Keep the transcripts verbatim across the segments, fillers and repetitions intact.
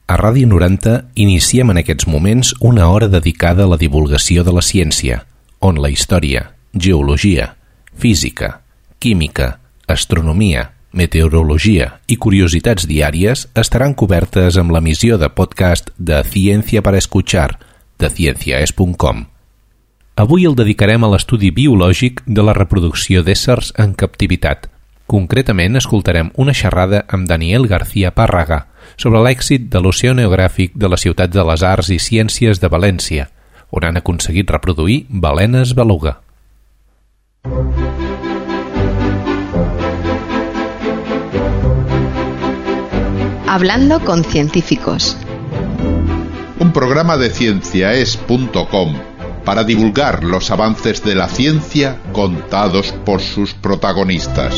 A Ràdio noranta iniciem en aquests moments una hora dedicada a la divulgació de la ciència, on la història, geologia, física, química, astronomia, meteorologia i curiositats diàries estaran cobertes amb l'emissió de podcast de Ciència para Escuchar, de cienciaes punt com. Avui el dedicarem a l'estudi biològic de la reproducció d'éssers en captivitat. Concretament, escoltarem una xerrada amb Daniel García Párraga sobre l'èxit de l'oceanogràfic de la Ciutat de les Arts i Ciències de València, on han aconseguit reproduir balenes beluga. Hablando con científicos. Un programa de cienciaes punto com para divulgar los avances de la ciencia contados por sus protagonistas.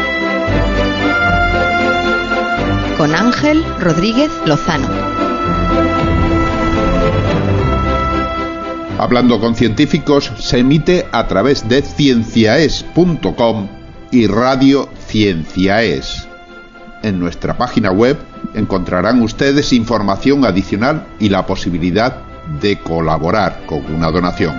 Con Ángel Rodríguez Lozano. Hablando con científicos se emite a través de cienciaes punto com y Radio Cienciaes. En nuestra página web encontrarán ustedes información adicional y la posibilidad de colaborar con una donación.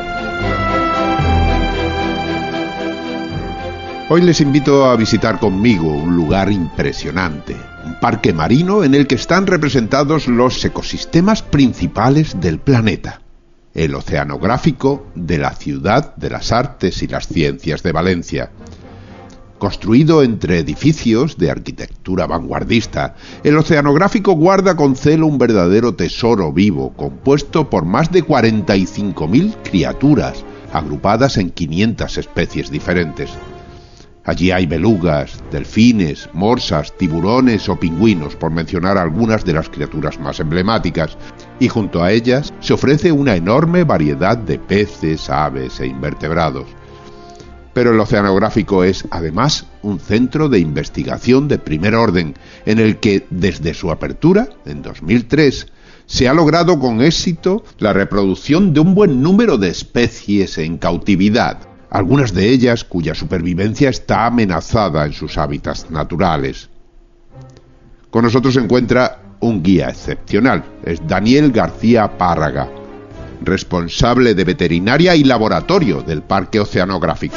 Hoy les invito a visitar conmigo un lugar impresionante, un parque marino en el que están representados los ecosistemas principales del planeta, el oceanográfico de la Ciudad de las Artes y las Ciencias de Valencia. Construido entre edificios de arquitectura vanguardista, el oceanográfico guarda con celo un verdadero tesoro vivo, compuesto por más de cuarenta y cinco mil criaturas, agrupadas en quinientas especies diferentes. Allí hay belugas, delfines, morsas, tiburones o pingüinos, por mencionar algunas de las criaturas más emblemáticas, y junto a ellas se ofrece una enorme variedad de peces, aves e invertebrados. Pero el oceanográfico es, además, un centro de investigación de primer orden, en el que, desde su apertura, en dos mil tres, se ha logrado con éxito la reproducción de un buen número de especies en cautividad, algunas de ellas cuya supervivencia está amenazada en sus hábitats naturales. Con nosotros se encuentra un guía excepcional, es Daniel García Párraga, responsable de veterinaria y laboratorio del Parque Oceanográfico.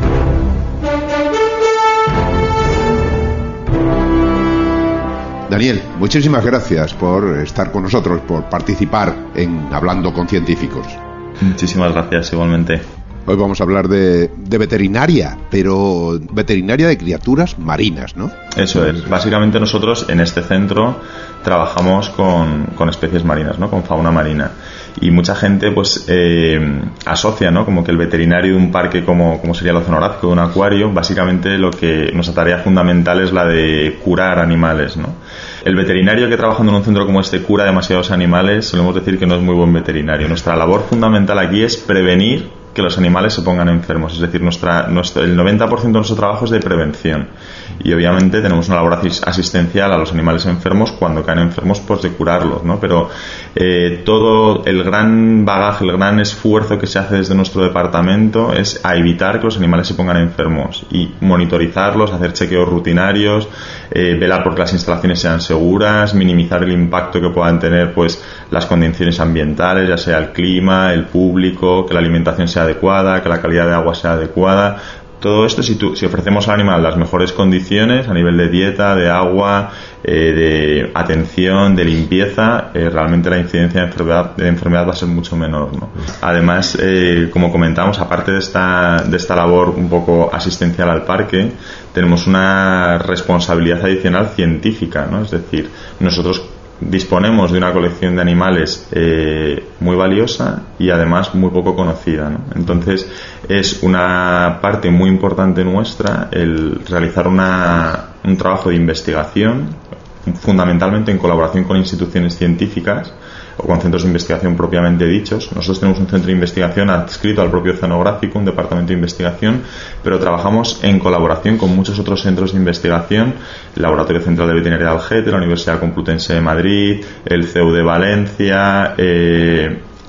Daniel, muchísimas gracias por estar con nosotros, por participar en Hablando con Científicos. Muchísimas gracias, igualmente. Hoy vamos a hablar de, de veterinaria, pero veterinaria de criaturas marinas, ¿no? Eso es. Básicamente nosotros en este centro trabajamos con, con especies marinas, ¿no? Con fauna marina. Y mucha gente pues eh, asocia, ¿no? Como que el veterinario de un parque como, como sería el oceanográfico, de un acuario, básicamente lo que nuestra tarea fundamental es la de curar animales, ¿no? El veterinario que trabajando en un centro como este cura demasiados animales, solemos decir que no es muy buen veterinario. Nuestra labor fundamental aquí es prevenir que los animales se pongan enfermos, es decir, nuestra, nuestro, el noventa por ciento de nuestro trabajo es de prevención y obviamente tenemos una labor asistencial a los animales enfermos cuando caen enfermos, pues de curarlos, ¿no? Pero eh, todo el gran bagaje, el gran esfuerzo que se hace desde nuestro departamento es a evitar que los animales se pongan enfermos y monitorizarlos, hacer chequeos rutinarios, eh, velar por que las instalaciones sean seguras, minimizar el impacto que puedan tener pues las condiciones ambientales, ya sea el clima, el público, que la alimentación sea adecuada, que la calidad de agua sea adecuada. Todo esto, si, tu, si ofrecemos al animal las mejores condiciones a nivel de dieta, de agua, eh, de atención, de limpieza, eh, realmente la incidencia de enfermedad, de enfermedad va a ser mucho menor, ¿no? Además, eh, como comentamos, aparte de esta, de esta labor un poco asistencial al parque, tenemos una responsabilidad adicional científica, ¿no? Es decir, nosotros disponemos de una colección de animales eh, muy valiosa y además muy poco conocida, ¿no? Entonces es una parte muy importante nuestra el realizar una, un trabajo de investigación fundamentalmente en colaboración con instituciones científicas o con centros de investigación propiamente dichos. Nosotros tenemos un centro de investigación adscrito al propio oceanográfico, un departamento de investigación, pero trabajamos en colaboración con muchos otros centros de investigación, el Laboratorio Central de Veterinaria de Algete, la Universidad Complutense de Madrid, el C E U de Valencia, eh,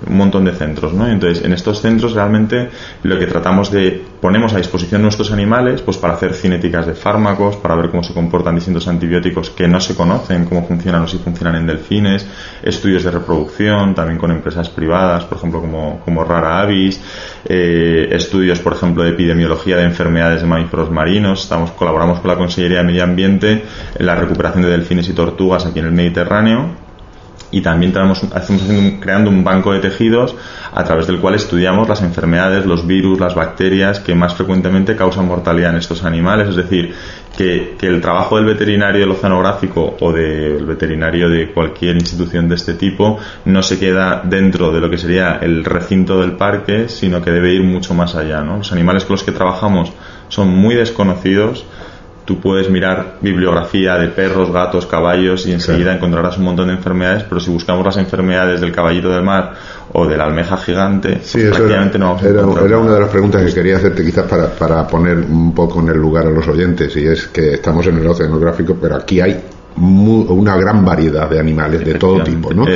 un montón de centros, ¿no? Entonces, en estos centros realmente lo que tratamos de ponemos a disposición nuestros animales, pues para hacer cinéticas de fármacos, para ver cómo se comportan distintos antibióticos que no se conocen, cómo funcionan o si funcionan en delfines, estudios de reproducción, también con empresas privadas, por ejemplo, como, como Rara Avis, eh, estudios, por ejemplo, de epidemiología de enfermedades de mamíferos marinos. Estamos, colaboramos con la Consellería de Medio Ambiente en la recuperación de delfines y tortugas aquí en el Mediterráneo. Y también estamos haciendo, creando un banco de tejidos a través del cual estudiamos las enfermedades, los virus, las bacterias que más frecuentemente causan mortalidad en estos animales. Es decir, que, que el trabajo del veterinario del oceanográfico o del veterinario de cualquier institución de este tipo no se queda dentro de lo que sería el recinto del parque, sino que debe ir mucho más allá, ¿no? Los animales con los que trabajamos son muy desconocidos. Tú puedes mirar bibliografía de perros, gatos, caballos y enseguida claro. encontrarás un montón de enfermedades, pero si buscamos las enfermedades del caballito del mar o de la almeja gigante, sí, pues prácticamente era, no vamos a era, encontrar. Era una de las preguntas que quería hacerte quizás para, para poner un poco en el lugar a los oyentes, y es que estamos en el oceanográfico, pero aquí hay muy, una gran variedad de animales de todo tipo, ¿no?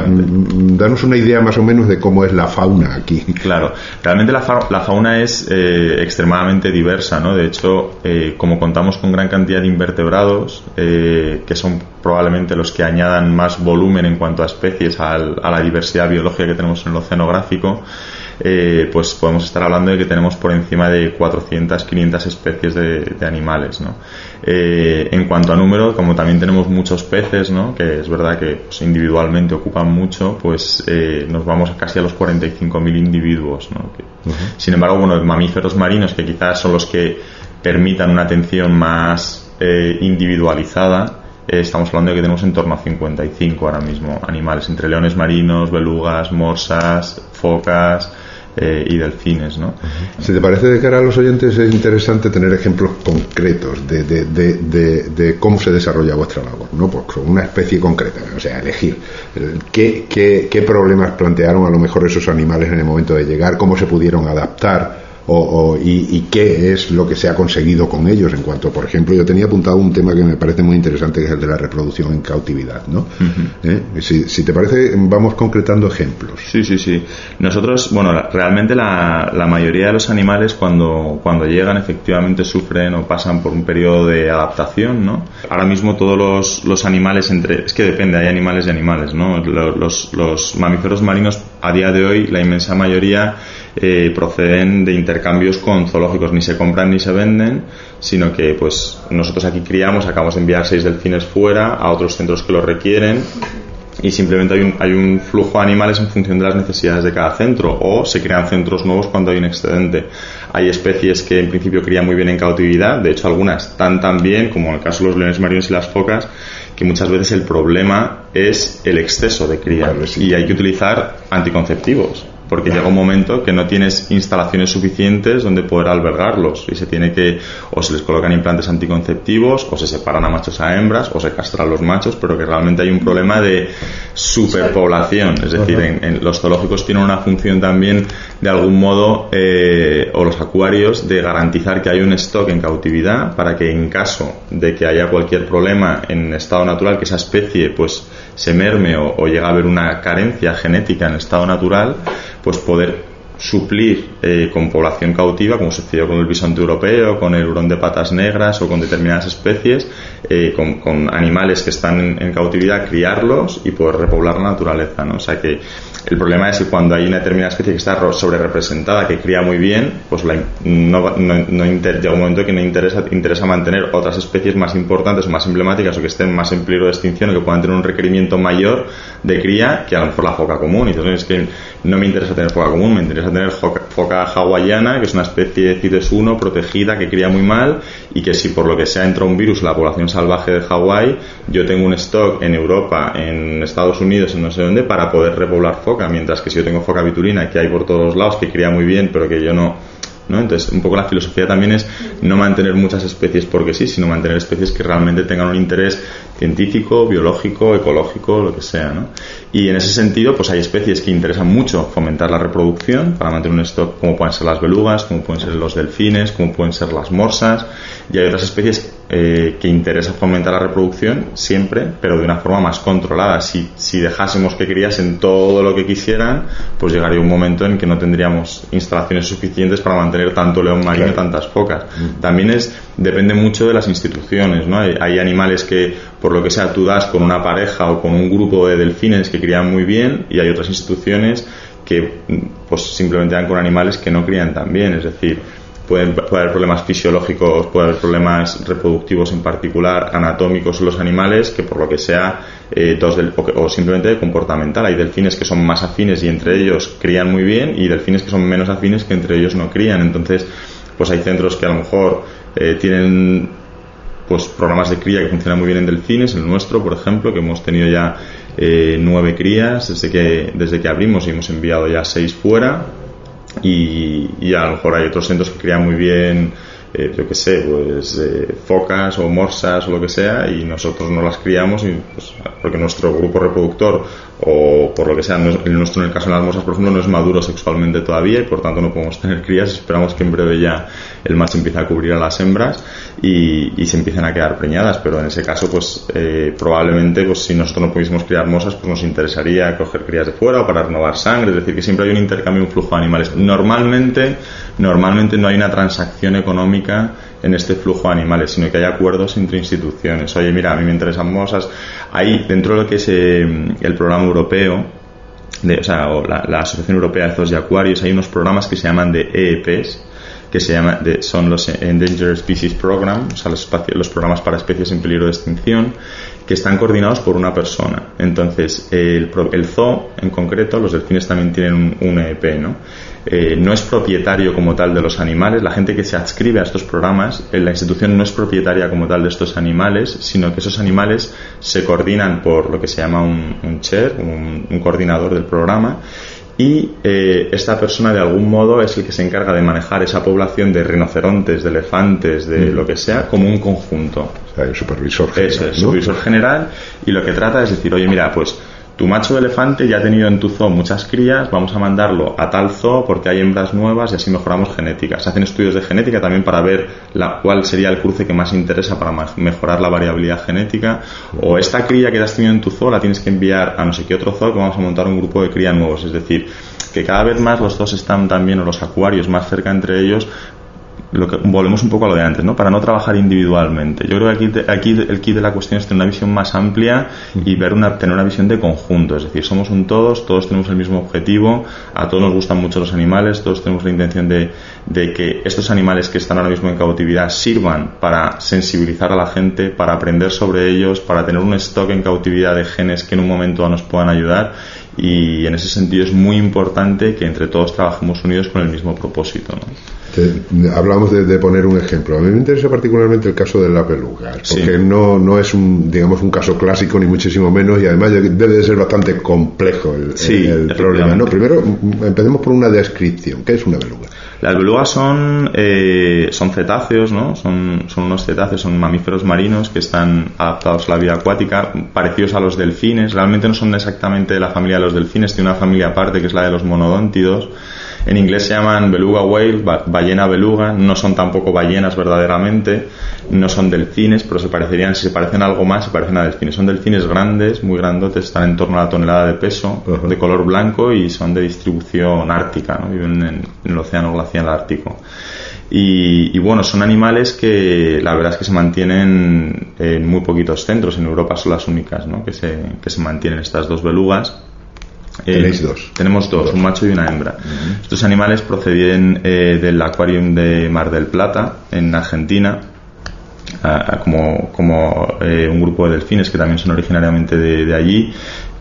Danos una idea más o menos de cómo es la fauna aquí. Claro, realmente la, fa- la fauna es eh, extremadamente diversa, ¿no? De hecho, eh, como contamos con gran cantidad de invertebrados, eh, que son probablemente los que añadan más volumen en cuanto a especies al, a la diversidad biológica que tenemos en el oceanográfico, eh, pues podemos estar hablando de que tenemos por encima de cuatrocientas, quinientas especies de, de animales, ¿no? Eh, en cuanto a número, como también tenemos muchos peces, ¿no? Que es verdad que pues, individualmente ocupan mucho, pues eh, nos vamos a casi a los cuarenta y cinco mil individuos, ¿no? Que, uh-huh. Sin embargo, bueno, mamíferos marinos, que quizás son los que permitan una atención más eh, individualizada, eh, estamos hablando de que tenemos en torno a cincuenta y cinco ahora mismo animales, entre leones marinos, belugas, morsas, focas, Eh, y delfines, ¿no? Si te parece, de cara a los oyentes es interesante tener ejemplos concretos de, de, de, de, de cómo se desarrolla vuestra labor, ¿no? Pues con una especie concreta, o sea, elegir qué, qué, qué problemas plantearon a lo mejor esos animales en el momento de llegar, cómo se pudieron adaptar. O, o, y, y qué es lo que se ha conseguido con ellos en cuanto, por ejemplo, yo tenía apuntado un tema que me parece muy interesante, que es el de la reproducción en cautividad, ¿no? Uh-huh. ¿Eh? Si, si te parece, vamos concretando ejemplos. Sí, sí, sí. Nosotros, bueno, realmente la, la mayoría de los animales cuando, cuando llegan efectivamente sufren o pasan por un periodo de adaptación, ¿no? Ahora mismo todos los, los animales, entre es que depende, hay animales y animales, ¿no? Los, los mamíferos marinos a día de hoy, la inmensa mayoría eh, proceden de intercambios con zoológicos, ni se compran ni se venden, sino que pues nosotros aquí criamos, acabamos de enviar seis delfines fuera a otros centros que lo requieren, y simplemente hay un, hay un flujo de animales en función de las necesidades de cada centro, o se crean centros nuevos cuando hay un excedente. Hay especies que en principio crían muy bien en cautividad, de hecho algunas tan tan bien, como en el caso de los leones marinos y las focas, que muchas veces el problema es el exceso de cría, claro, sí. Y hay que utilizar anticonceptivos, porque llega un momento que no tienes instalaciones suficientes donde poder albergarlos, y se tiene que, o se les colocan implantes anticonceptivos, o se separan a machos a hembras, o se castran los machos, pero que realmente hay un problema de superpoblación. Es decir, en, en los zoológicos tienen una función también, de algún modo, eh, o los acuarios, de garantizar que hay un stock en cautividad, para que en caso de que haya cualquier problema en estado natural, que esa especie pues se merme o, o llega a haber una carencia genética en estado natural, pues poder suplir eh, con población cautiva, como sucedió con el bisonte europeo, con el hurón de patas negras o con determinadas especies, eh, con, con animales que están en, en cautividad, criarlos y poder repoblar la naturaleza, ¿no? O sea que el problema es que cuando hay una determinada especie que está sobre representada, que cría muy bien, pues la, no, no, no inter, llega un momento que no interesa, interesa mantener otras especies más importantes o más emblemáticas, o que estén más en peligro de extinción, o que puedan tener un requerimiento mayor de cría que a lo mejor la foca común. Y entonces es que no me interesa tener foca común, me interesa tener foca, foca hawaiana, que es una especie de CITES uno protegida, que cría muy mal, y que si por lo que sea entra un virus en la población salvaje de Hawái, yo tengo un stock en Europa, en Estados Unidos, en no sé dónde, para poder repoblar foca, mientras que si yo tengo foca vitulina, que hay por todos los lados, que cría muy bien, pero que yo no, ¿no? Entonces, un poco la filosofía también es no mantener muchas especies porque sí, sino mantener especies que realmente tengan un interés científico, biológico, ecológico, lo que sea, ¿no? Y en ese sentido, pues hay especies que interesan mucho fomentar la reproducción para mantener un stock, como pueden ser las belugas, como pueden ser los delfines, como pueden ser las morsas, y hay otras especies eh, que interesa fomentar la reproducción siempre, pero de una forma más controlada. Si, si dejásemos que criasen todo lo que quisieran, pues llegaría un momento en que no tendríamos instalaciones suficientes para mantener tanto león marino y tantas focas. Mm. También es depende mucho de las instituciones, ¿no? Hay, hay animales que, por lo que sea, tú das con una pareja o con un grupo de delfines que crían muy bien, y hay otras instituciones que pues simplemente dan con animales que no crían tan bien. Es decir, Pueden, puede haber problemas fisiológicos, puede haber problemas reproductivos en particular, anatómicos en los animales, que por lo que sea, eh, dos del, o, o simplemente comportamental. Hay delfines que son más afines y entre ellos crían muy bien, y delfines que son menos afines que entre ellos no crían. Entonces, pues hay centros que a lo mejor eh, tienen pues programas de cría que funcionan muy bien en delfines. El nuestro, por ejemplo, que hemos tenido ya eh, nueve crías desde que, desde que abrimos, y hemos enviado ya seis fuera. Y, y a lo mejor hay otros centros que crían muy bien, eh, yo que sé, pues eh, focas o morsas o lo que sea, y nosotros no las criamos, y, pues, porque nuestro grupo reproductor, o por lo que sea, no es, el nuestro en el caso de las morsas, por ejemplo, no es maduro sexualmente todavía, y por tanto no podemos tener crías. Esperamos que en breve ya el macho empiece a cubrir a las hembras y, y se empiecen a quedar preñadas, pero en ese caso pues eh, probablemente pues si nosotros no pudiésemos criar morsas, pues nos interesaría coger crías de fuera o para renovar sangre. Es decir, que siempre hay un intercambio, un flujo de animales. Normalmente normalmente no hay una transacción económica en este flujo de animales, sino que hay acuerdos entre instituciones. Oye, mira, a mí me interesan morsas. Hay, dentro de lo que es eh, el programa europeo, de, o sea, o la, la Asociación Europea de Zoos y Acuarios, hay unos programas que se llaman de E E Ps, que se llama de, son los Endangered Species Program, o sea, los, espacios, los programas para especies en peligro de extinción, que están coordinados por una persona. Entonces, el, el zoo, en concreto, los delfines también tienen un, un E E P, ¿no? Eh, no es propietario como tal de los animales. La gente que se adscribe a estos programas, eh, la institución no es propietaria como tal de estos animales, sino que esos animales se coordinan por lo que se llama un, un chair, un, un coordinador del programa, y eh, esta persona de algún modo es el que se encarga de manejar esa población de rinocerontes, de elefantes, de mm. lo que sea, como un conjunto. O sea, hay un supervisor general, Eso es, ¿no? supervisor general, y lo que trata es decir, oye, mira, pues tu macho de elefante ya ha tenido en tu zoo muchas crías, vamos a mandarlo a tal zoo porque hay hembras nuevas y así mejoramos genética. Se hacen estudios de genética también para ver la, cuál sería el cruce que más interesa para mejorar la variabilidad genética. O esta cría que has tenido en tu zoo la tienes que enviar a no sé qué otro zoo, que vamos a montar un grupo de cría nuevos. Es decir, que cada vez más los zoos están también, o los acuarios, más cerca entre ellos. Lo que, volvemos un poco a lo de antes, ¿no? Para no trabajar individualmente. Yo creo que aquí, aquí el kit de la cuestión es tener una visión más amplia y ver una, tener una visión de conjunto. Es decir, somos un todos, todos tenemos el mismo objetivo, a todos nos gustan mucho los animales, todos tenemos la intención de, de que estos animales que están ahora mismo en cautividad sirvan para sensibilizar a la gente, para aprender sobre ellos, para tener un stock en cautividad de genes que en un momento nos puedan ayudar. Y en ese sentido es muy importante que entre todos trabajemos unidos con el mismo propósito, ¿no? Te, hablamos de, de poner un ejemplo. A mí me interesa particularmente el caso de las belugas, porque sí. no, no es un, digamos, un caso clásico ni muchísimo menos, y además debe de ser bastante complejo el, sí, el, el problema, ¿no? Primero, empecemos por una descripción. ¿Qué es una beluga? Las belugas son eh, son cetáceos, ¿no? Son, son unos cetáceos, son mamíferos marinos que están adaptados a la vida acuática, parecidos a los delfines. Realmente no son exactamente de la familia de los delfines, tiene una familia aparte que es la de los monodóntidos. En inglés se llaman beluga whale, ballena beluga. No son tampoco ballenas verdaderamente, no son delfines, pero se parecerían, si se parecen a algo más, se parecen a delfines. Son delfines grandes, muy grandotes, están en torno a la tonelada de peso, uh-huh. de color blanco, y son de distribución ártica, ¿no? Viven en, en el océano glacial ártico. Y, y bueno, son animales que la verdad es que se mantienen en muy poquitos centros. En Europa son las únicas, ¿no? que se, que se mantienen estas dos belugas. Tenéis eh, dos. Tenemos dos, dos, un macho y una hembra. Uh-huh. Estos animales proceden eh, del Aquarium de Mar del Plata, en Argentina, a, a, como, como eh, un grupo de delfines que también son originariamente de, de allí.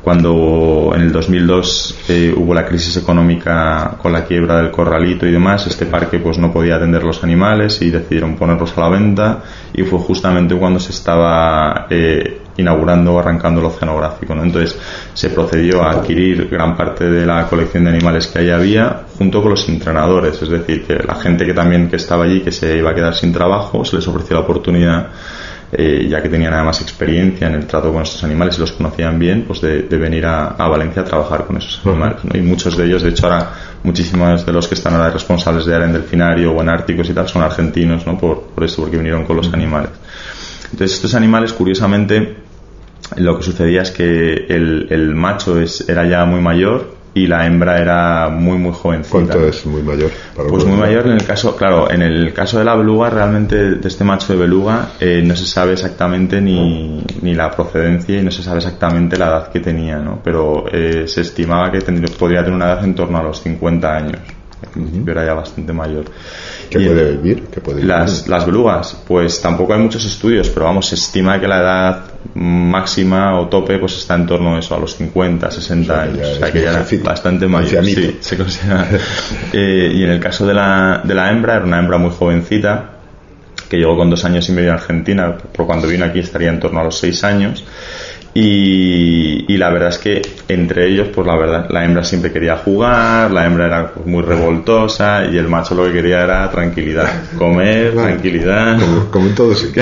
Cuando en el dos mil dos eh, hubo la crisis económica con la quiebra del corralito y demás, este parque pues no podía atender los animales y decidieron ponerlos a la venta, y fue justamente cuando se estaba eh, inaugurando o arrancando el oceanográfico, ¿no? Entonces se procedió a adquirir gran parte de la colección de animales que ahí había junto con los entrenadores. Es decir, que la gente que también que estaba allí, que se iba a quedar sin trabajo, se les ofreció la oportunidad eh, ya que tenían además experiencia en el trato con estos animales y los conocían bien, pues de, de venir a, a Valencia a trabajar con esos animales, ¿no? Y muchos de ellos, de hecho ahora muchísimos de los que están ahora responsables de área en delfinario o en árticos y tal son argentinos, ¿no? Por, por eso, porque vinieron con los animales. Entonces estos animales, curiosamente, lo que sucedía es que el, el macho es, era ya muy mayor y la hembra era muy muy jovencita. ¿Cuánto es muy mayor? Pues muy mayor en el caso, claro, en el caso de la beluga, realmente de este macho de beluga eh, no se sabe exactamente ni, ni la procedencia y no se sabe exactamente la edad que tenía, ¿no? Pero eh, se estimaba que tendría, podría tener una edad en torno a los cincuenta años. En principio era ya bastante mayor. ¿Qué puede vivir? ¿Qué puede vivir? Las, las belugas, pues tampoco hay muchos estudios, pero vamos, se estima que la edad máxima o tope pues está en torno a eso, a los cincuenta, sesenta años. O sea que ya era bastante mayor. Sí, se considera. eh, y en el caso de la, de la hembra, era una hembra muy jovencita, que llegó con dos años y medio en Argentina, por cuando vino aquí estaría en torno a los seis años. Y, y la verdad es que entre ellos, pues la verdad, la hembra siempre quería jugar, la hembra era pues, muy revoltosa y el macho lo que quería era tranquilidad, comer, bueno, tranquilidad. Como, como en todo sitio.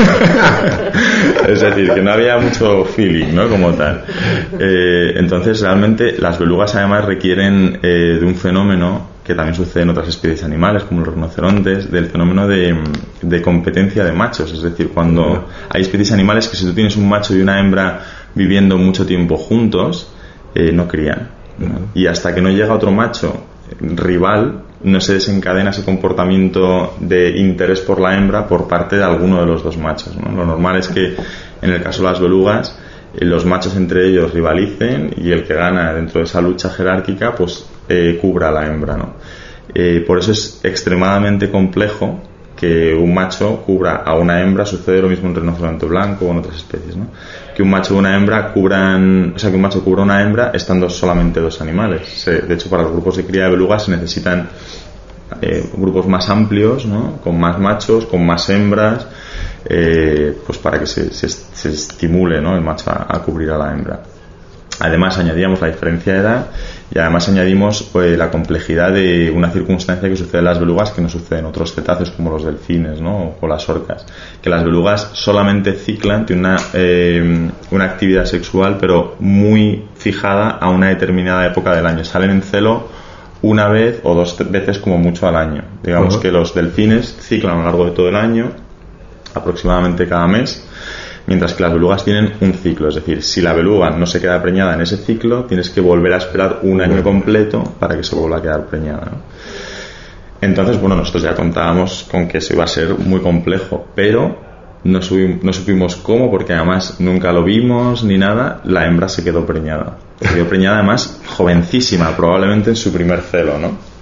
Es decir, que no había mucho feeling, ¿no? Como tal. Eh, entonces, realmente, las belugas además requieren eh, de un fenómeno que también sucede en otras especies animales, como los rinocerontes, del fenómeno de, de competencia de machos. Es decir, cuando hay especies animales que si tú tienes un macho y una hembra viviendo mucho tiempo juntos, eh, no crían, ¿no? Y hasta que no llega otro macho rival, no se desencadena ese comportamiento de interés por la hembra por parte de alguno de los dos machos, ¿no? Lo normal es que, en el caso de las belugas, los machos entre ellos rivalicen y el que gana dentro de esa lucha jerárquica pues eh, cubra a la hembra, ¿no? Eh, por eso es extremadamente complejo que un macho cubra a una hembra. Sucede lo mismo en rinoceronte blanco o en otras especies, ¿no? Que un macho y una hembra cubran, o sea, que un macho cubra una hembra estando solamente dos animales. Se, de hecho, para los grupos de cría de belugas se necesitan eh, grupos más amplios, ¿no? Con más machos, con más hembras, eh, pues para que se, se, se estimule, ¿no? El macho a, a cubrir a la hembra. Además añadíamos la diferencia de edad y además añadimos eh, la complejidad de una circunstancia que sucede en las belugas que no sucede en otros cetáceos como los delfines, ¿no? O las orcas, que las belugas solamente ciclan, tienen una, eh, una actividad sexual pero muy fijada a una determinada época del año. Salen en celo una vez o dos veces como mucho al año. Digamos uh-huh. que los delfines ciclan a lo largo de todo el año, aproximadamente cada mes, mientras que las belugas tienen un ciclo. Es decir, si la beluga no se queda preñada en ese ciclo, tienes que volver a esperar un año completo para que se vuelva a quedar preñada, ¿no? Entonces, bueno, nosotros ya contábamos con que eso iba a ser muy complejo, pero no, subimos, no supimos cómo, porque además nunca lo vimos ni nada. La hembra se quedó preñada. Se quedó preñada además jovencísima, probablemente en su primer celo, ¿no?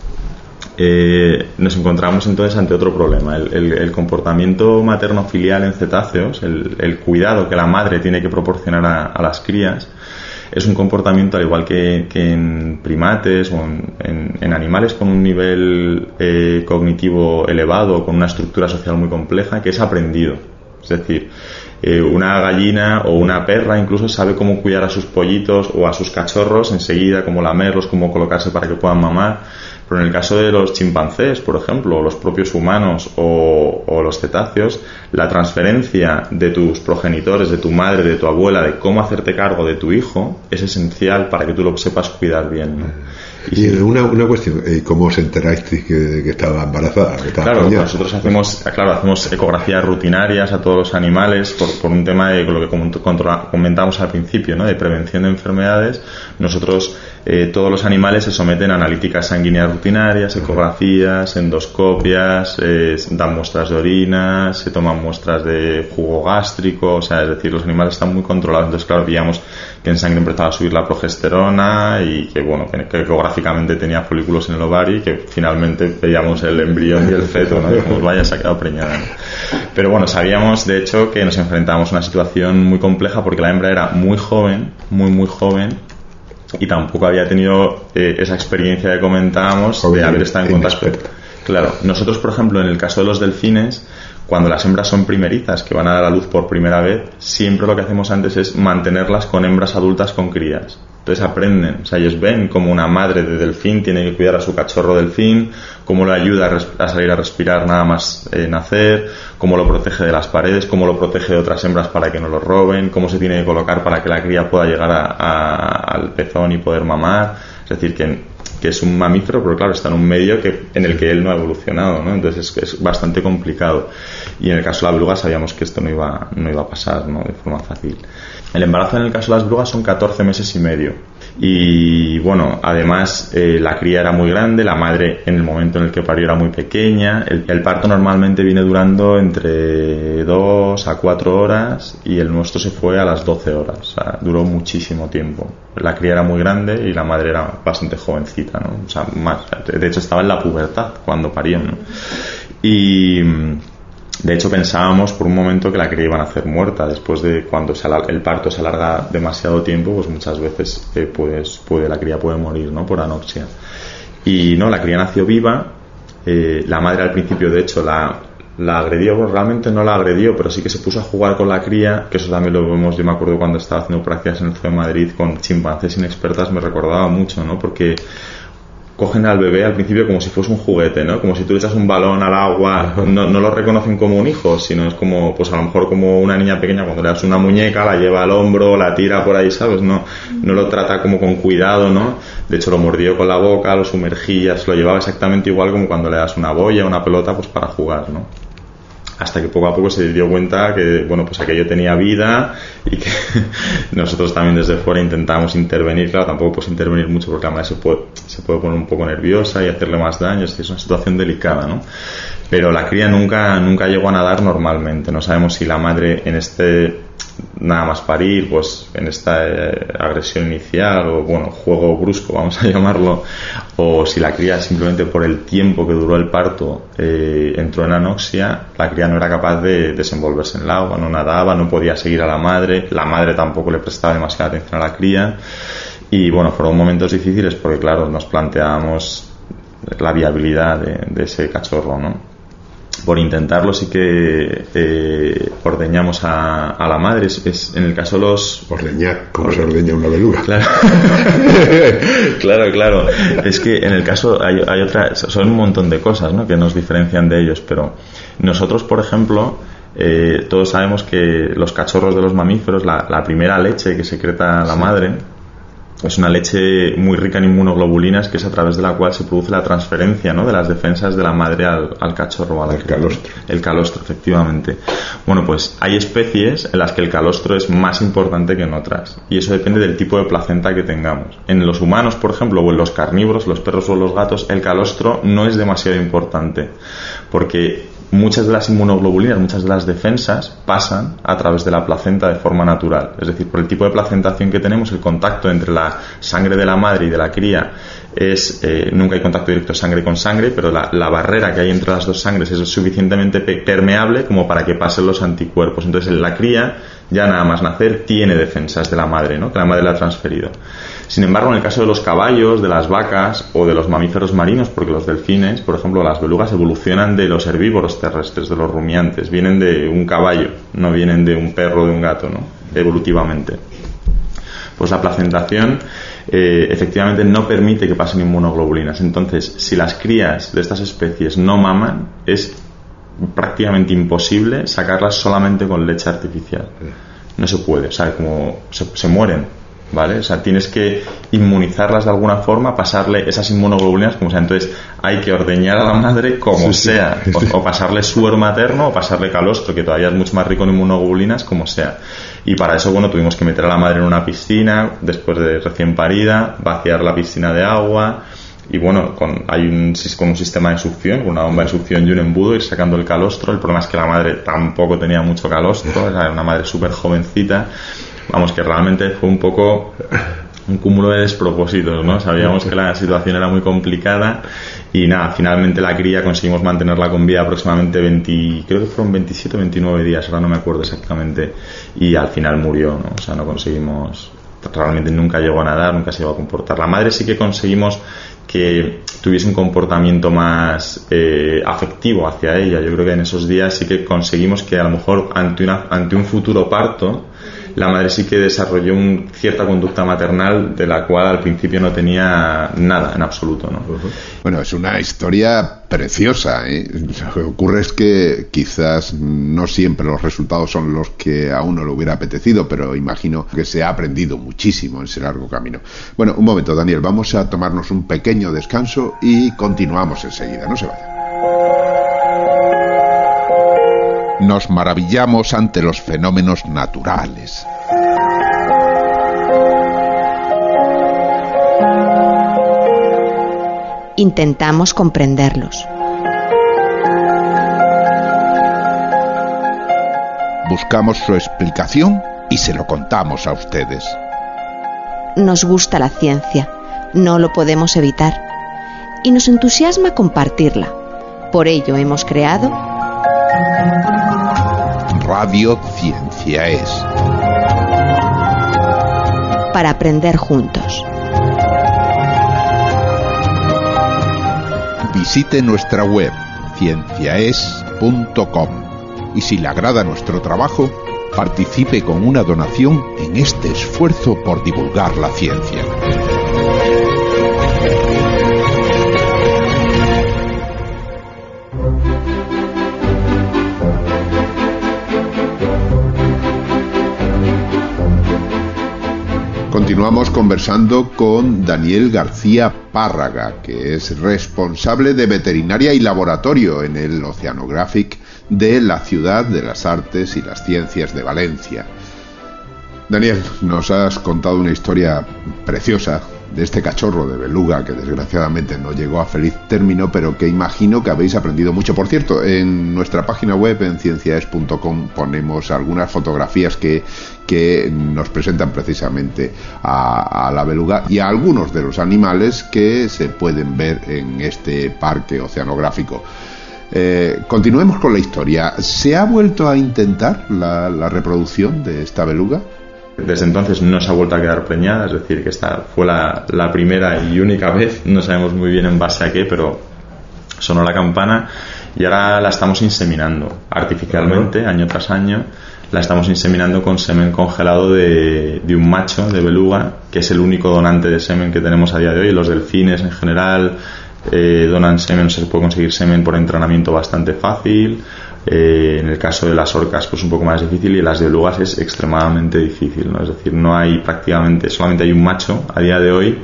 Eh, nos encontramos entonces ante otro problema. El, el, el comportamiento materno-filial en cetáceos, el, el cuidado que la madre tiene que proporcionar a, a las crías, es un comportamiento al igual que, que en primates o en, en, en animales con un nivel eh, cognitivo elevado, con una estructura social muy compleja, que es aprendido. Es decir, eh, una gallina o una perra incluso sabe cómo cuidar a sus pollitos o a sus cachorros enseguida, cómo lamerlos, cómo colocarse para que puedan mamar. Pero en el caso de los chimpancés, por ejemplo, o los propios humanos o, o los cetáceos, la transferencia de tus progenitores, de tu madre, de tu abuela, de cómo hacerte cargo de tu hijo, es esencial para que tú lo sepas cuidar bien, ¿no? Y, y una, una cuestión, ¿cómo os enterasteis que, que estaba embarazada? Que estaba claro, preñada? Nosotros hacemos, claro, hacemos ecografías rutinarias a todos los animales por, por un tema de lo que comentamos al principio, ¿no? De prevención de enfermedades. Nosotros, eh, todos los animales se someten a analíticas sanguíneas rutinarias, ecografías, endoscopias, eh, dan muestras de orina, se toman muestras de jugo gástrico, o sea, es decir, los animales están muy controlados. Entonces, claro, veíamos que en sangre empezaba a subir la progesterona y que, bueno, que, que ecográficamente tenía folículos en el ovario y que finalmente veíamos el embrión y el feto, ¿no? Como vaya, se ha quedado preñada, ¿no? Pero bueno, sabíamos de hecho que nos enfrentábamos a una situación muy compleja porque la hembra era muy joven, muy muy joven, y tampoco había tenido eh, esa experiencia que comentábamos joven, de haber estado en contacto. Claro, nosotros por ejemplo en el caso de los delfines, cuando las hembras son primerizas, que van a dar a luz por primera vez, siempre lo que hacemos antes es mantenerlas con hembras adultas con crías. Entonces aprenden, o sea, ellos ven como una madre de delfín tiene que cuidar a su cachorro delfín, cómo lo ayuda a, res- a salir a respirar nada más eh, nacer, cómo lo protege de las paredes, cómo lo protege de otras hembras para que no lo roben, cómo se tiene que colocar para que la cría pueda llegar a, a, al pezón y poder mamar. Es decir, que, que es un mamífero, pero claro, está en un medio que, en el que él no ha evolucionado, ¿no? Entonces es, es bastante complicado. Y en el caso de la beluga sabíamos que esto no iba, no iba a pasar, ¿no? De forma fácil. El embarazo en el caso de las belugas son catorce meses y medio. Y bueno, además eh, la cría era muy grande, la madre en el momento en el que parió era muy pequeña. El, el parto normalmente viene durando entre dos a cuatro horas y el nuestro se fue a las doce horas. O sea, duró muchísimo tiempo. La cría era muy grande y la madre era bastante jovencita, ¿no? O sea, más, de hecho estaba en la pubertad cuando parió, ¿no? Y de hecho pensábamos por un momento que la cría iba a nacer muerta. Después de cuando se alarga, el parto se alarga demasiado tiempo, pues muchas veces eh, pues, puede, la cría puede morir, ¿no? Por anoxia. Y no, la cría nació viva. Eh, la madre al principio de hecho la, la agredió, pues realmente no la agredió, pero sí que se puso a jugar con la cría, que eso también lo vemos. Yo me acuerdo cuando estaba haciendo prácticas en el Zoo de Madrid con chimpancés inexpertas, me recordaba mucho, ¿no? Porque cogen al bebé al principio como si fuese un juguete, ¿no? Como si tú le echas un balón al agua, no, no lo reconocen como un hijo, sino es como, pues a lo mejor como una niña pequeña cuando le das una muñeca, la lleva al hombro, la tira por ahí, ¿sabes? No, no lo trata como con cuidado, ¿no? De hecho lo mordió con la boca, lo sumergía, se lo llevaba exactamente igual como cuando le das una boya, una pelota, pues para jugar, ¿no? Hasta que poco a poco se dio cuenta que, bueno, pues aquello tenía vida y que nosotros también desde fuera intentamos intervenir. Claro, tampoco puedes intervenir mucho porque la madre se puede, se puede poner un poco nerviosa y hacerle más daño. Es una situación delicada, ¿no? Pero la cría nunca, nunca llegó a nadar normalmente. No sabemos si la madre en este nada más parir, pues en esta eh, agresión inicial o bueno, juego brusco vamos a llamarlo, o si la cría simplemente por el tiempo que duró el parto eh, entró en anoxia, la cría no era capaz de desenvolverse en el agua, no nadaba, no podía seguir a la madre, la madre tampoco le prestaba demasiada atención a la cría y bueno, fueron momentos difíciles porque claro, nos planteábamos la viabilidad de, de ese cachorro, ¿no? Por intentarlo sí que eh, ordeñamos a, a la madre. Es, es en el caso de los... Ordeñar, ¿cómo se ordeña una beluga? Claro, claro, claro. Es que en el caso hay, hay otra... Son un montón de cosas, ¿no?, que nos diferencian de ellos, pero nosotros, por ejemplo, eh, todos sabemos que los cachorros de los mamíferos, la, la primera leche que secreta la sí. madre... es una leche muy rica en inmunoglobulinas, que es a través de la cual se produce la transferencia, ¿no?, de las defensas de la madre al, al cachorro. A la el cría. calostro. El calostro, efectivamente. Bueno, pues hay especies en las que el calostro es más importante que en otras. Y eso depende del tipo de placenta que tengamos. En los humanos, por ejemplo, o en los carnívoros, los perros o los gatos, el calostro no es demasiado importante. Porque muchas de las inmunoglobulinas, muchas de las defensas pasan a través de la placenta de forma natural. Es decir, por el tipo de placentación que tenemos, el contacto entre la sangre de la madre y de la cría es, eh, nunca hay contacto directo sangre con sangre, pero la, la barrera que hay entre las dos sangres es suficientemente permeable como para que pasen los anticuerpos. Entonces la cría, ya nada más nacer, tiene defensas de la madre, ¿no?, que la madre le ha transferido. Sin embargo, en el caso de los caballos, de las vacas o de los mamíferos marinos, porque los delfines, por ejemplo, las belugas evolucionan de los herbívoros terrestres, de los rumiantes, vienen de un caballo, no vienen de un perro o de un gato, ¿no?, evolutivamente. Pues la placentación eh, efectivamente no permite que pasen inmunoglobulinas. Entonces, si las crías de estas especies no maman, es prácticamente imposible sacarlas solamente con leche artificial. No se puede, o sea, como se, se mueren, ¿vale? O sea, tienes que inmunizarlas de alguna forma, pasarle esas inmunoglobulinas como sea. Entonces hay que ordeñar a la madre como sí, sea, sí. O, o pasarle suero materno o pasarle calostro, que todavía es mucho más rico en inmunoglobulinas, como sea. Y para eso, bueno, tuvimos que meter a la madre en una piscina después de recién parida, vaciar la piscina de agua y bueno, con, hay un, con un sistema de succión, con una bomba de succión y un embudo, ir sacando el calostro. El problema es que la madre tampoco tenía mucho calostro, era una madre súper jovencita. Vamos, que realmente fue un poco un cúmulo de despropósitos, ¿no? Sabíamos que la situación era muy complicada y nada, finalmente la cría conseguimos mantenerla con vida aproximadamente veinte, creo que fueron veintisiete o veintinueve días, ahora no me acuerdo exactamente, y al final murió, ¿no? O sea, no conseguimos, realmente nunca llegó a nadar, nunca se llegó a comportar. La madre sí que conseguimos que tuviese un comportamiento más eh, afectivo hacia ella. Yo creo que en esos días sí que conseguimos que a lo mejor ante, una, ante un futuro parto la madre sí que desarrolló un, cierta conducta maternal de la cual al principio no tenía nada en absoluto, ¿no? Bueno, es una historia preciosa, ¿eh? Lo que ocurre es que quizás no siempre los resultados son los que a uno le hubiera apetecido, pero imagino que se ha aprendido muchísimo en ese largo camino. Bueno, un momento, Daniel, vamos a tomarnos un pequeño descanso y continuamos enseguida, no se vayan. Nos maravillamos ante los fenómenos naturales. Intentamos comprenderlos. Buscamos su explicación y se lo contamos a ustedes. Nos gusta la ciencia, no lo podemos evitar. Y nos entusiasma compartirla. Por ello hemos creado Radio Ciencia Es. Para aprender juntos. Visite nuestra web cienciaes punto com y si le agrada nuestro trabajo, participe con una donación en este esfuerzo por divulgar la ciencia. Continuamos conversando con Daniel García Párraga, que es responsable de veterinaria y laboratorio en el Oceanographic de la Ciudad de las Artes y las Ciencias de Valencia. Daniel, nos has contado una historia preciosa de este cachorro de beluga que desgraciadamente no llegó a feliz término, pero que imagino que habéis aprendido mucho. Por cierto, en nuestra página web, en cienciaes punto com, ponemos algunas fotografías que, que nos presentan precisamente a, a la beluga y a algunos de los animales que se pueden ver en este parque oceanográfico. Eh, continuemos con la historia. ¿Se ha vuelto a intentar la, la reproducción de esta beluga? Desde entonces no se ha vuelto a quedar preñada, es decir, que esta fue la, la primera y única vez, no sabemos muy bien en base a qué, pero sonó la campana y ahora la estamos inseminando artificialmente, uh-huh. año tras año, la estamos inseminando con semen congelado de, de un macho de beluga, que es el único donante de semen que tenemos a día de hoy. Los delfines en general eh, donan semen, se puede conseguir semen por entrenamiento bastante fácil. Eh, en el caso de las orcas pues un poco más difícil y en las de belugas es extremadamente difícil, ¿no? Es decir, no hay prácticamente, solamente hay un macho a día de hoy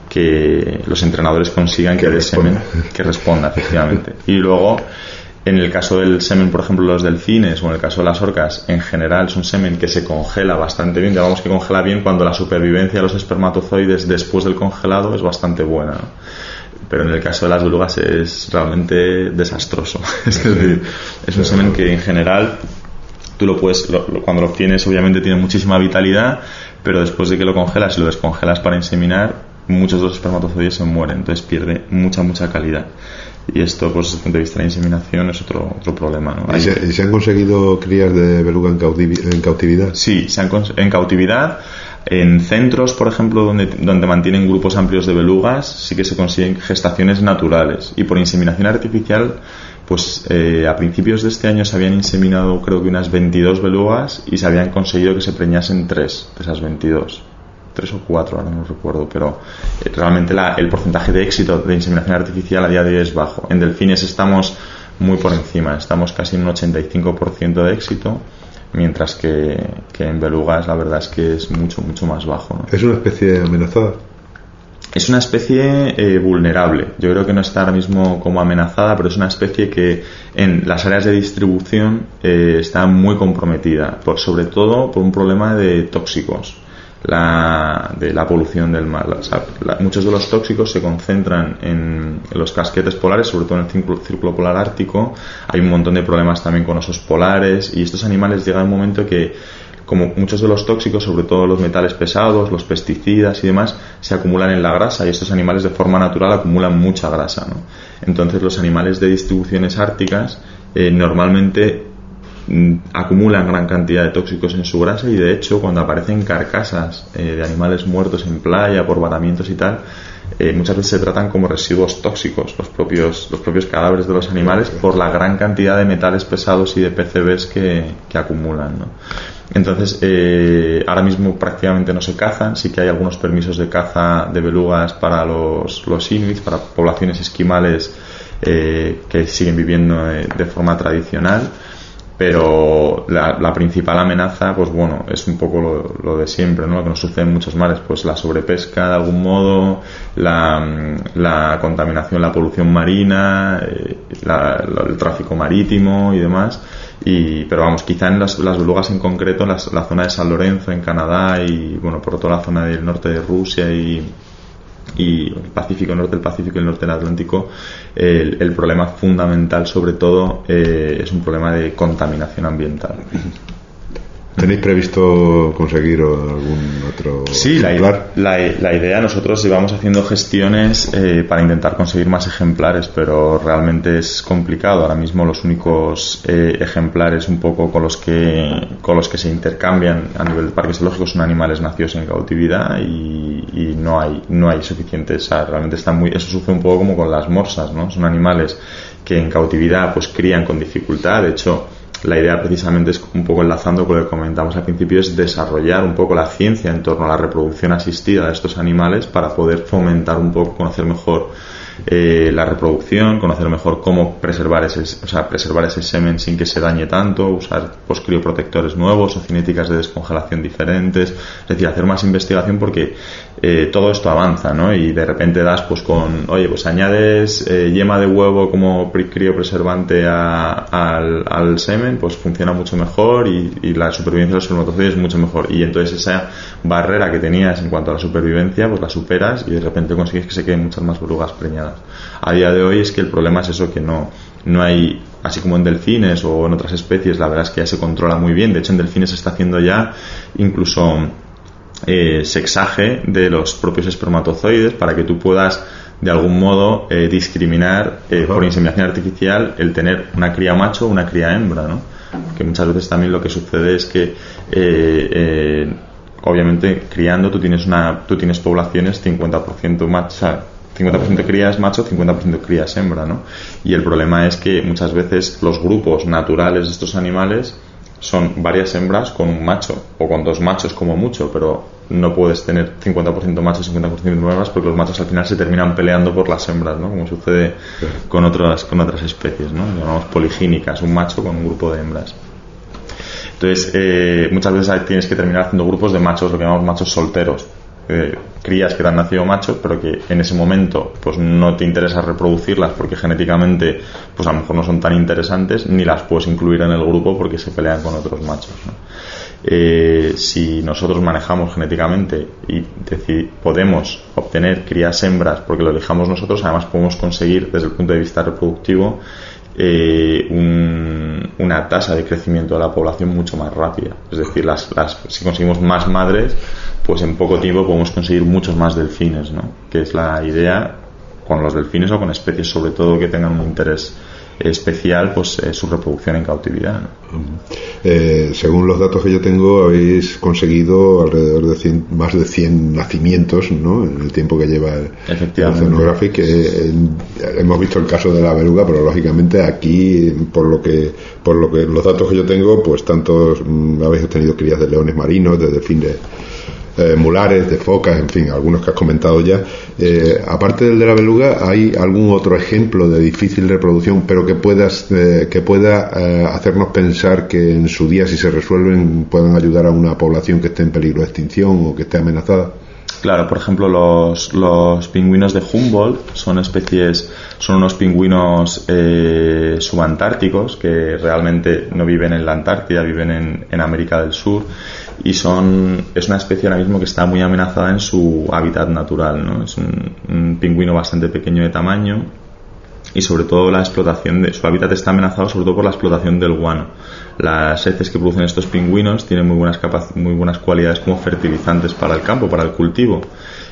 que los entrenadores consigan que, que dé semen, que responda efectivamente. Y luego en el caso del semen, por ejemplo, los delfines o en el caso de las orcas, en general es un semen que se congela bastante bien, digamos que congela bien cuando la supervivencia de los espermatozoides después del congelado es bastante buena, ¿no? Pero en el caso de las belugas es realmente desastroso. Es decir, es un semen que en general tú lo puedes, lo, lo, cuando lo obtienes obviamente tiene muchísima vitalidad, pero después de que lo congelas y lo descongelas para inseminar, muchos de los espermatozoides se mueren, entonces pierde mucha, mucha calidad. Y esto, pues desde el punto de vista de la inseminación, es otro, otro problema, ¿no? ¿Y se, ¿Y se han conseguido crías de beluga en, cautivi- en cautividad? Sí, se han cons- en cautividad. En centros, por ejemplo, donde, donde mantienen grupos amplios de belugas, sí que se consiguen gestaciones naturales. Y por inseminación artificial, pues eh, a principios de este año se habían inseminado creo que unas veintidós belugas y se habían conseguido que se preñasen tres de esas veintidós. Tres o cuatro, ahora no recuerdo, pero eh, realmente la, el porcentaje de éxito de inseminación artificial a día de hoy es bajo. En delfines estamos muy por encima, estamos casi en un ochenta y cinco por ciento de éxito, mientras que, que en belugas la verdad es que es mucho, mucho más bajo, ¿no? ¿Es una especie amenazada? Es una especie eh, vulnerable. Yo creo que no está ahora mismo como amenazada, pero es una especie que en las áreas de distribución eh, está muy comprometida, por, sobre todo por un problema de tóxicos. La, de la polución del mar. O sea, la, muchos de los tóxicos se concentran en, en los casquetes polares, sobre todo en el círculo, círculo polar ártico. Hay un montón de problemas también con osos polares y estos animales llegan a un momento que, como muchos de los tóxicos, sobre todo los metales pesados, los pesticidas y demás, se acumulan en la grasa y estos animales de forma natural acumulan mucha grasa, ¿no? Entonces los animales de distribuciones árticas eh, normalmente acumulan gran cantidad de tóxicos en su grasa y de hecho cuando aparecen carcasas eh, de animales muertos en playa por batamientos y tal, eh, muchas veces se tratan como residuos tóxicos los propios, los propios cadáveres de los animales por la gran cantidad de metales pesados y de P C Bs que, que acumulan, ¿no? Entonces, eh, ahora mismo prácticamente no se cazan, sí que hay algunos permisos de caza de belugas para los, los inuits, para poblaciones esquimales eh, que siguen viviendo de, de forma tradicional, pero la, la principal amenaza, pues bueno, es un poco lo, lo de siempre, ¿no? Lo que nos sucede en muchos mares, pues la sobrepesca de algún modo, la, la contaminación, la polución marina, eh, la, la, el tráfico marítimo y demás. Y, pero vamos, quizá en las, las belugas en concreto, en las, la zona de San Lorenzo, en Canadá, y bueno, por toda la zona del norte de Rusia y, y el Pacífico, el norte del Pacífico y el norte del Atlántico, el, el problema fundamental, sobre todo, eh, es un problema de contaminación ambiental. ¿Tenéis previsto conseguir algún otro sí, ejemplar? La, la, la idea, nosotros llevamos haciendo gestiones eh, para intentar conseguir más ejemplares, pero realmente es complicado. Ahora mismo los únicos eh, ejemplares un poco con los que con los que se intercambian a nivel de parques zoológicos son animales nacidos en cautividad y, y no hay no hay suficientes. O sea, realmente están muy, eso sucede un poco como con las morsas, ¿no? Son animales que en cautividad pues crían con dificultad. De hecho, la idea precisamente es un poco enlazando con lo que comentamos al principio, es desarrollar un poco la ciencia en torno a la reproducción asistida de estos animales para poder fomentar un poco, conocer mejor eh, la reproducción, conocer mejor cómo preservar ese, o sea, preservar ese semen sin que se dañe tanto, usar pues crioprotectores nuevos o cinéticas de descongelación diferentes, es decir, hacer más investigación porque eh, todo esto avanza, ¿no? Y de repente das pues con, oye, pues añades eh, yema de huevo como criopreservante a, al, al semen, pues funciona mucho mejor y, y la supervivencia de los espermatozoides es mucho mejor, y entonces esa barrera que tenías en cuanto a la supervivencia pues la superas y de repente consigues que se queden muchas más belugas preñadas. A día de hoy es que el problema es eso, que no, no hay, así como en delfines o en otras especies, la verdad es que ya se controla muy bien. De hecho, en delfines se está haciendo ya incluso eh, sexaje de los propios espermatozoides para que tú puedas de algún modo eh, discriminar eh, por inseminación artificial el tener una cría macho o una cría hembra, ¿no? Porque muchas veces también lo que sucede es que eh, eh, obviamente criando tú tienes una tú tienes poblaciones cincuenta por ciento macho, cincuenta por ciento crías macho, cincuenta por ciento crías hembra, ¿no? Y el problema es que muchas veces los grupos naturales de estos animales son varias hembras con un macho o con dos machos como mucho, pero no puedes tener cincuenta por ciento machos y cincuenta por ciento hembras porque los machos al final se terminan peleando por las hembras, ¿no? Como sucede con otras con otras especies, ¿no? Llamamos poligínicas, un macho con un grupo de hembras. Entonces, eh, muchas veces tienes que terminar haciendo grupos de machos, lo que llamamos machos solteros. Eh, crías que te han nacido machos pero que en ese momento pues no te interesa reproducirlas porque genéticamente pues a lo mejor no son tan interesantes, ni las puedes incluir en el grupo porque se pelean con otros machos, ¿no? Eh, si nosotros manejamos genéticamente y decir, podemos obtener crías hembras porque lo elijamos nosotros, además podemos conseguir desde el punto de vista reproductivo eh, un, una tasa de crecimiento de la población mucho más rápida. Es decir, las, las, si conseguimos más madres, pues en poco tiempo podemos conseguir muchos más delfines, ¿no? Que es la idea con los delfines o con especies sobre todo que tengan un interés especial, pues eh, su reproducción en cautividad, ¿no? Eh, según los datos que yo tengo, habéis conseguido alrededor de cien, más de cien nacimientos, ¿no? En el tiempo que lleva el, el Oceanographic. Eh, hemos visto el caso de la beluga, pero lógicamente aquí, por lo que por lo que los datos que yo tengo, pues tantos mm, habéis obtenido crías de leones marinos, de delfines Eh, mulares, de focas, en fin, algunos que has comentado ya. Eh, aparte del de la beluga, ¿hay algún otro ejemplo de difícil reproducción, pero que puedas eh, que pueda eh, hacernos pensar que en su día, si se resuelven, puedan ayudar a una población que esté en peligro de extinción o que esté amenazada? Claro, por ejemplo, los, los pingüinos de Humboldt son especies, son unos pingüinos eh, subantárticos que realmente no viven en la Antártida, viven en, en América del Sur, y son es una especie ahora mismo que está muy amenazada en su hábitat natural, ¿no? Es un, un pingüino bastante pequeño de tamaño y sobre todo la explotación de su hábitat está amenazado sobre todo por la explotación del guano. Las heces que producen estos pingüinos tienen muy buenas capac- muy buenas cualidades como fertilizantes para el campo, para el cultivo,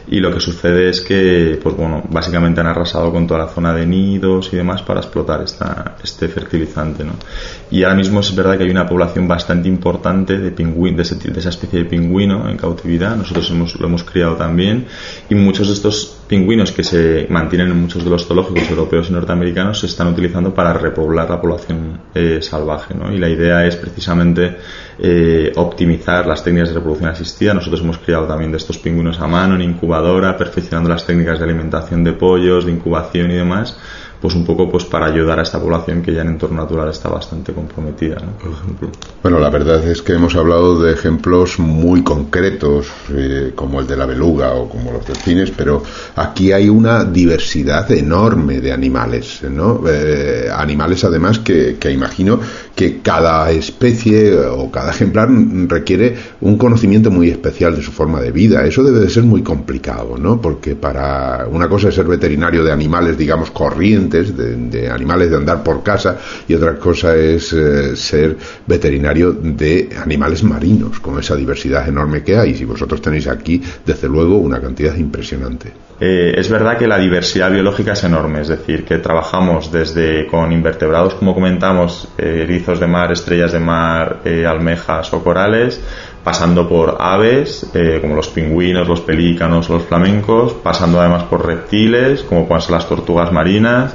y lo que sucede es que, pues bueno, básicamente han arrasado con toda la zona de nidos y demás para explotar esta, este fertilizante, ¿no? Y ahora mismo es verdad que hay una población bastante importante de pingüino, de, ese, de esa especie de pingüino en cautividad. Nosotros hemos, lo hemos criado también, y muchos de estos pingüinos que se mantienen en muchos de los zoológicos europeos y norteamericanos se están utilizando para repoblar la población eh, salvaje, ¿no? Y la idea es precisamente eh, optimizar las técnicas de reproducción asistida. Nosotros hemos criado también de estos pingüinos a mano en incubadora, perfeccionando las técnicas de alimentación de pollos, de incubación y demás, pues un poco pues para ayudar a esta población que ya en entorno natural está bastante comprometida, ¿no? Por ejemplo. Bueno, la verdad es que hemos hablado de ejemplos muy concretos, eh, como el de la beluga o como los delfines, pero aquí hay una diversidad enorme de animales, ¿no? Eh, animales además que, que imagino que cada especie o cada ejemplar requiere un conocimiento muy especial de su forma de vida. Eso debe de ser muy complicado, ¿no? Porque para una cosa es ser veterinario de animales, digamos, corrientes, De, de animales de andar por casa, y otra cosa es eh, ser veterinario de animales marinos, con esa diversidad enorme que hay. Y vosotros tenéis aquí, desde luego, una cantidad impresionante. Eh, es verdad que la diversidad biológica es enorme, es decir, que trabajamos desde con invertebrados, como comentamos, eh, erizos de mar, estrellas de mar, eh, almejas o corales, pasando por aves, eh, como los pingüinos, los pelícanos, los flamencos, pasando además por reptiles, como pueden ser las tortugas marinas,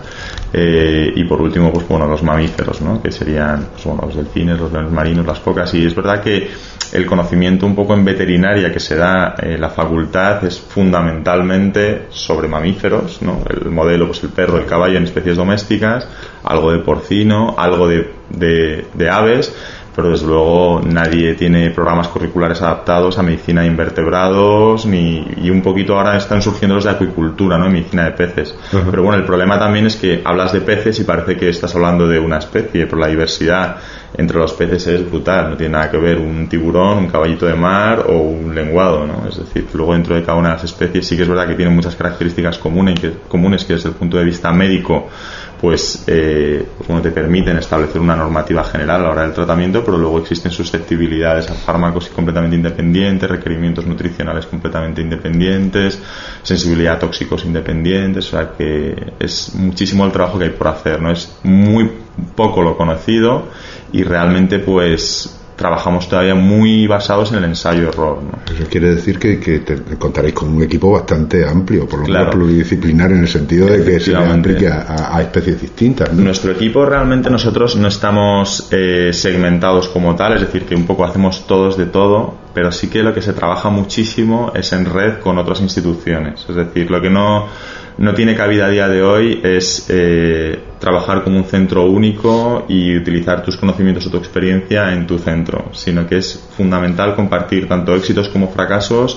eh, y por último, pues bueno, los mamíferos, ¿no? Que serían, pues, bueno, los delfines, los leones marinos, las focas. Y es verdad que el conocimiento un poco en veterinaria que se da en la facultad es fundamentalmente sobre mamíferos, ¿no? El modelo, pues el perro, el caballo en especies domésticas, algo de porcino, algo de, de, de aves, pero desde luego nadie tiene programas curriculares adaptados a medicina de invertebrados, ni, y un poquito ahora están surgiendo los de acuicultura, ¿no? En medicina de peces. Uh-huh. Pero bueno, el problema también es que hablas de peces y parece que estás hablando de una especie, pero la diversidad entre los peces es brutal, no tiene nada que ver un tiburón, un caballito de mar o un lenguado, ¿no? Es decir, luego dentro de cada una de las especies sí que es verdad que tienen muchas características comunes que, comunes que desde el punto de vista médico pues, eh, pues bueno, te permiten establecer una normativa general a la hora del tratamiento, pero luego existen susceptibilidades a fármacos completamente independientes, requerimientos nutricionales completamente independientes, sensibilidad a tóxicos independientes, o sea que es muchísimo el trabajo que hay por hacer, ¿no? Es muy poco lo conocido y realmente pues trabajamos todavía muy basados en el ensayo-error, ¿no? Eso quiere decir que, que te, contaréis con un equipo bastante amplio, por lo menos claro, pluridisciplinar, en el sentido de que se aplique a, a, a especies distintas, ¿no? Nuestro equipo realmente nosotros no estamos eh, segmentados como tal, es decir, que un poco hacemos todos de todo, pero sí que lo que se trabaja muchísimo es en red con otras instituciones, es decir, lo que no no tiene cabida a día de hoy es eh, trabajar como un centro único y utilizar tus conocimientos o tu experiencia en tu centro, sino que es fundamental compartir tanto éxitos como fracasos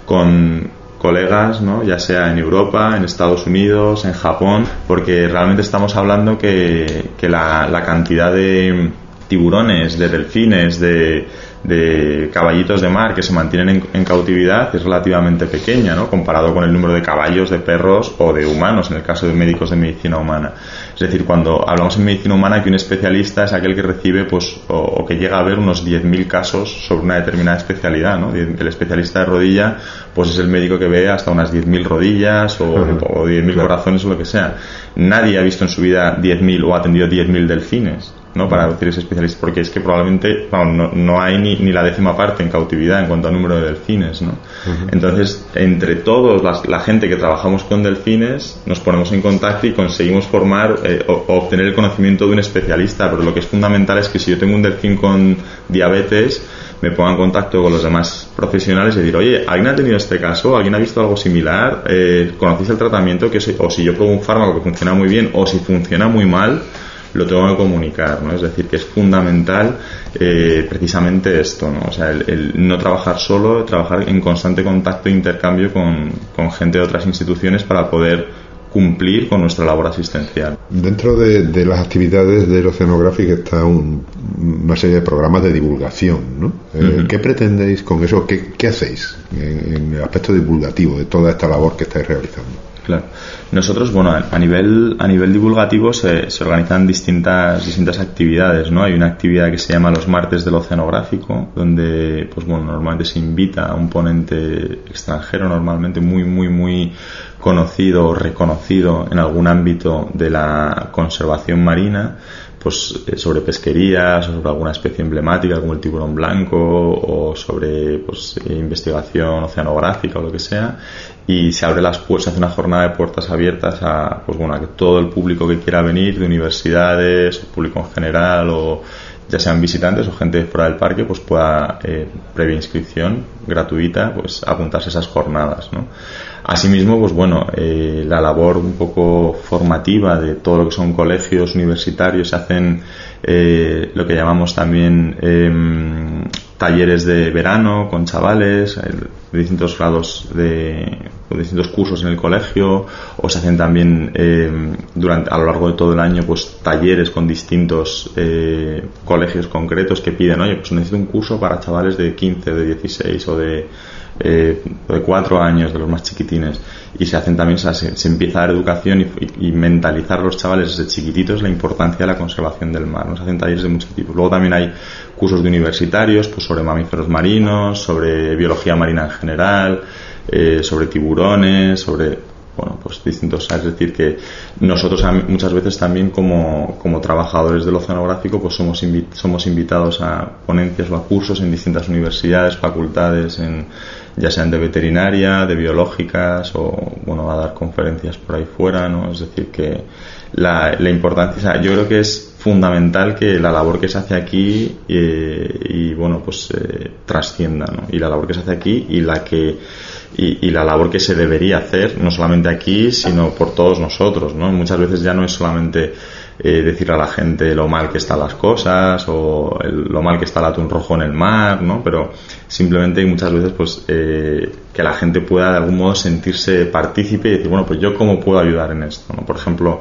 con colegas, ¿no? Ya sea en Europa, en Estados Unidos, en Japón, porque realmente estamos hablando que, que la, la cantidad de tiburones, de delfines, de de caballitos de mar que se mantienen en, en cautividad es relativamente pequeña, ¿no? Comparado con el número de caballos, de perros o de humanos en el caso de médicos de medicina humana. Es decir, cuando hablamos en medicina humana, que un especialista es aquel que recibe pues o, o que llega a ver unos diez mil casos sobre una determinada especialidad, ¿no? El especialista de rodilla pues es el médico que ve hasta unas diez mil rodillas o, uh-huh. o diez mil claro. corazones o lo que sea. Nadie ha visto en su vida diez mil o ha atendido diez mil delfines, ¿no? Para decir ese especialista, porque es que probablemente bueno, no, no hay ni, ni la décima parte en cautividad en cuanto al número de delfines, ¿no? Uh-huh. Entonces, entre todos las, la gente que trabajamos con delfines nos ponemos en contacto y conseguimos formar eh, o, o obtener el conocimiento de un especialista, pero lo que es fundamental es que si yo tengo un delfín con diabetes, me ponga en contacto con los demás profesionales y decir, oye, ¿alguien ha tenido este caso? ¿Alguien ha visto algo similar? Eh, ¿Conocéis el tratamiento? Que o si yo pruebo un fármaco que funciona muy bien o si funciona muy mal, lo tengo que comunicar, ¿no? Es decir, que es fundamental eh, precisamente esto, ¿no? O sea, el, el no trabajar solo, trabajar en constante contacto e intercambio con, con gente de otras instituciones para poder cumplir con nuestra labor asistencial. Dentro de, de las actividades del Oceanographic está un, una serie de programas de divulgación, ¿no? Eh, uh-huh. ¿Qué pretendéis con eso? ¿Qué, qué hacéis en, en el aspecto divulgativo de toda esta labor que estáis realizando? Claro. Nosotros, bueno, a nivel a nivel divulgativo se, se organizan distintas distintas actividades, ¿no? Hay una actividad que se llama los martes del oceanográfico, donde, pues bueno, normalmente se invita a un ponente extranjero, normalmente muy muy muy conocido o reconocido en algún ámbito de la conservación marina, pues sobre pesquería, sobre alguna especie emblemática como el tiburón blanco, o sobre pues investigación oceanográfica o lo que sea, y se abre las puertas, se hace una jornada de puertas abiertas a, pues bueno, a que todo el público que quiera venir, de universidades, o público en general, o ya sean visitantes o gente fuera del parque, pues pueda, eh, previa inscripción gratuita, pues apuntarse a esas jornadas, ¿no? Asimismo, pues bueno, eh, la labor un poco formativa de todo lo que son colegios universitarios, se hacen eh, lo que llamamos también eh, talleres de verano con chavales de distintos grados de, de distintos cursos en el colegio, o se hacen también eh, durante a lo largo de todo el año pues talleres con distintos eh, colegios concretos que piden, oye, pues necesito un curso para chavales de quince, de dieciséis o de Eh, de cuatro años, de los más chiquitines, y se hacen también, o sea, se, se empieza a dar educación y, y, y mentalizar a los chavales desde chiquititos la importancia de la conservación del mar, ¿no? Se hacen talleres de muchos tipos. Luego también hay cursos de universitarios, pues sobre mamíferos marinos, sobre biología marina en general, eh, sobre tiburones, sobre, bueno, pues distintos, es decir, que nosotros muchas veces también como, como trabajadores del oceanográfico pues somos, invi- somos invitados a ponencias o a cursos en distintas universidades, facultades, en, ya sean de veterinaria, de biológicas, o bueno, a dar conferencias por ahí fuera, ¿no? Es decir, que la, la importancia, o sea, yo creo que es fundamental que la labor que se hace aquí eh, y bueno, pues eh, trascienda, ¿no? Y la labor que se hace aquí y la que Y, y la labor que se debería hacer, no solamente aquí, sino por todos nosotros, ¿no? Muchas veces ya no es solamente eh, decirle a la gente lo mal que están las cosas, o el, lo mal que está el atún rojo en el mar, ¿no? Pero simplemente muchas veces pues eh, que la gente pueda de algún modo sentirse partícipe y decir, bueno, pues yo cómo puedo ayudar en esto, ¿no? Por ejemplo,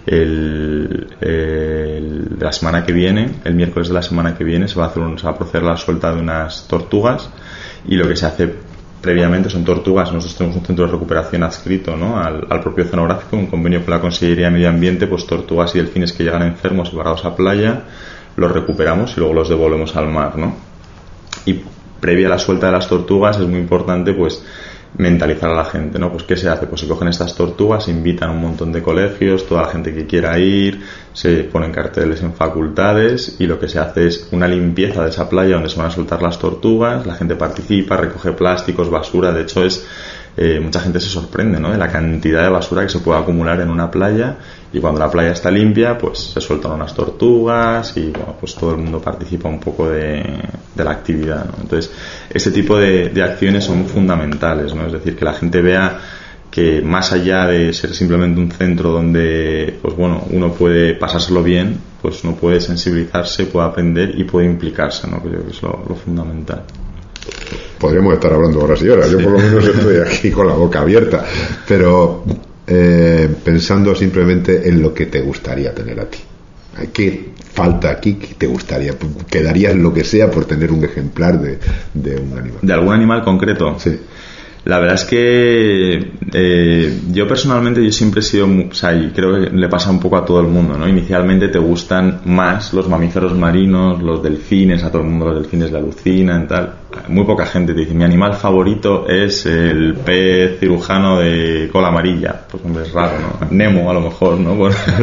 el, el, la semana que viene, el miércoles de la semana que viene, se va a hacer un, se va a proceder a la suelta de unas tortugas, y lo que se hace previamente son tortugas. Nosotros tenemos un centro de recuperación adscrito, ¿no? al, al propio oceanográfico, un convenio con la Consellería de Medio Ambiente, pues tortugas y delfines que llegan enfermos y varados a playa, los recuperamos y luego los devolvemos al mar, ¿no? Y previa a la suelta de las tortugas es muy importante pues mentalizar a la gente, ¿no? Pues ¿qué se hace? Pues se cogen estas tortugas, se invitan a un montón de colegios, toda la gente que quiera ir, se ponen carteles en facultades, y lo que se hace es una limpieza de esa playa donde se van a soltar las tortugas, la gente participa, recoge plásticos, basura, de hecho es eh, mucha gente se sorprende, ¿no? De la cantidad de basura que se puede acumular en una playa, y cuando la playa está limpia pues se sueltan unas tortugas y bueno, pues todo el mundo participa un poco de, de la actividad, ¿no? Entonces este tipo de, de acciones son fundamentales, ¿no? Es decir, que la gente vea que más allá de ser simplemente un centro donde pues bueno, uno puede pasárselo bien, pues uno puede sensibilizarse, puede aprender y puede implicarse, ¿no? Que yo creo que es lo, lo fundamental. Podríamos estar hablando horas y horas, yo por lo menos estoy aquí con la boca abierta, pero eh, pensando simplemente en lo que te gustaría tener a ti. ¿Qué falta aquí que te gustaría? ¿Que darías lo que sea por tener un ejemplar de, de un animal? ¿De algún animal concreto? Sí. La verdad es que eh, yo personalmente yo siempre he sido, o sea, y creo que le pasa un poco a todo el mundo, ¿no? Inicialmente te gustan más los mamíferos marinos, los delfines, a todo el mundo los delfines le alucinan, tal. Muy poca gente te dice, mi animal favorito es el pez cirujano de cola amarilla. Pues hombre, es raro, ¿no? Nemo, a lo mejor, ¿no?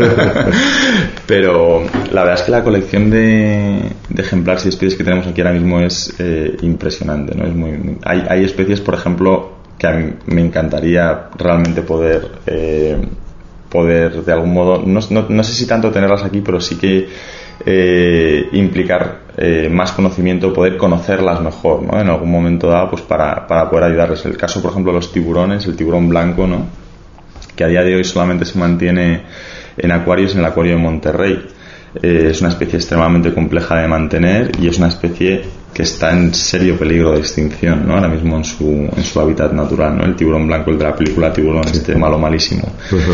Pero la verdad es que la colección de, de ejemplares y especies que tenemos aquí ahora mismo es eh, impresionante, ¿no? Es muy, muy, hay, hay especies, por ejemplo, que a mí me encantaría realmente poder eh, poder de algún modo, no, no, no sé si tanto tenerlas aquí, pero sí que eh, implicar eh, más conocimiento, poder conocerlas mejor, ¿no? En algún momento dado, pues para, para poder ayudarles. El caso, por ejemplo, de los tiburones, el tiburón blanco, ¿no? Que a día de hoy solamente se mantiene en acuarios, en el acuario de Monterrey. Eh, es una especie extremadamente compleja de mantener y es una especie que está en serio peligro de extinción, ¿no? Ahora mismo en su, en su hábitat natural, ¿no? El tiburón blanco, el de la película Tiburón, sí. Este malo malísimo. Uh-huh.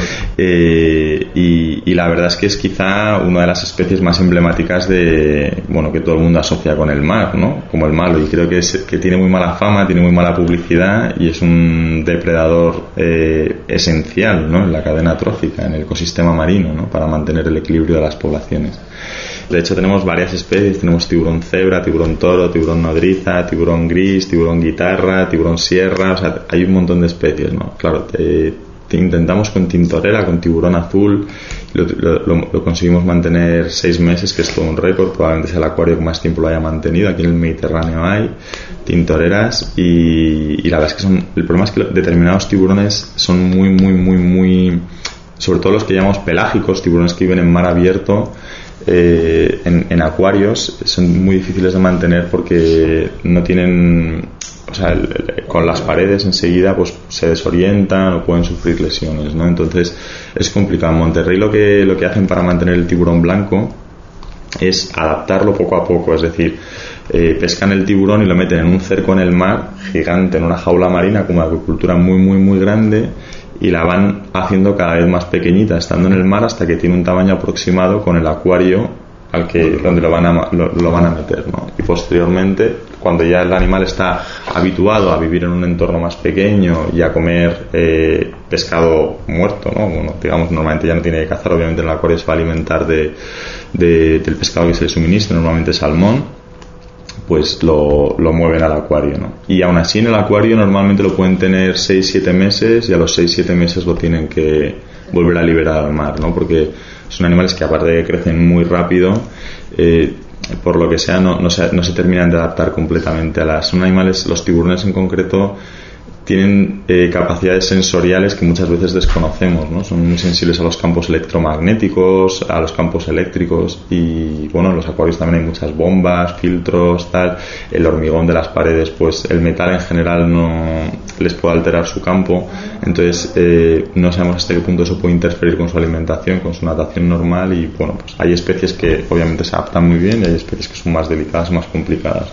eh, y, y la verdad es que es quizá una de las especies más emblemáticas de, bueno, que todo el mundo asocia con el mar, ¿no? Como el malo, y creo que, es, que tiene muy mala fama, tiene muy mala publicidad y es un depredador eh, esencial, ¿no? En la cadena trófica, en el ecosistema marino, ¿no? Para mantener el equilibrio de las poblaciones. De hecho tenemos varias especies, tenemos tiburón cebra, tiburón toro, tiburón nodriza, tiburón gris, tiburón guitarra, tiburón sierra, o sea, hay un montón de especies, ¿no? Claro, te, te intentamos con tintorera, con tiburón azul, lo, lo, lo conseguimos mantener seis meses, que es todo un récord, probablemente sea el acuario que más tiempo lo haya mantenido, aquí en el Mediterráneo hay tintoreras y, y la verdad es que son, el problema es que determinados tiburones son muy, muy, muy, muy, sobre todo los que llamamos pelágicos, tiburones que viven en mar abierto, Eh, en, en acuarios son muy difíciles de mantener porque no tienen, o sea, el, el, con las paredes enseguida pues se desorientan o pueden sufrir lesiones, ¿no? Entonces es complicado. En Monterrey lo que lo que hacen para mantener el tiburón blanco es adaptarlo poco a poco, es decir, eh, pescan el tiburón y lo meten en un cerco en el mar gigante, en una jaula marina con una acuicultura muy muy muy grande, y la van haciendo cada vez más pequeñita estando en el mar hasta que tiene un tamaño aproximado con el acuario al que donde lo van a lo, lo van a meter, ¿no? Y posteriormente, cuando ya el animal está habituado a vivir en un entorno más pequeño y a comer eh, pescado muerto, ¿no? Bueno, digamos, normalmente ya no tiene que cazar, obviamente en el acuario se va a alimentar de, de del pescado que se le suministra, normalmente salmón, pues lo, lo mueven al acuario, ¿no? Y aún así en el acuario normalmente lo pueden tener seis siete meses y a los seis siete meses lo tienen que volver a liberar al mar, ¿no? Porque son animales que, aparte de que crecen muy rápido, eh, por lo que sea no, no, se, no se terminan de adaptar completamente a las... Son animales, los tiburones en concreto, tienen eh, capacidades sensoriales que muchas veces desconocemos, ¿no? Son muy sensibles a los campos electromagnéticos, a los campos eléctricos, y bueno, en los acuarios también hay muchas bombas, filtros, tal. El hormigón de las paredes, pues el metal en general no les puede alterar su campo, entonces eh, no sabemos hasta qué punto eso puede interferir con su alimentación, con su natación normal, y bueno, pues hay especies que obviamente se adaptan muy bien y hay especies que son más delicadas, más complicadas,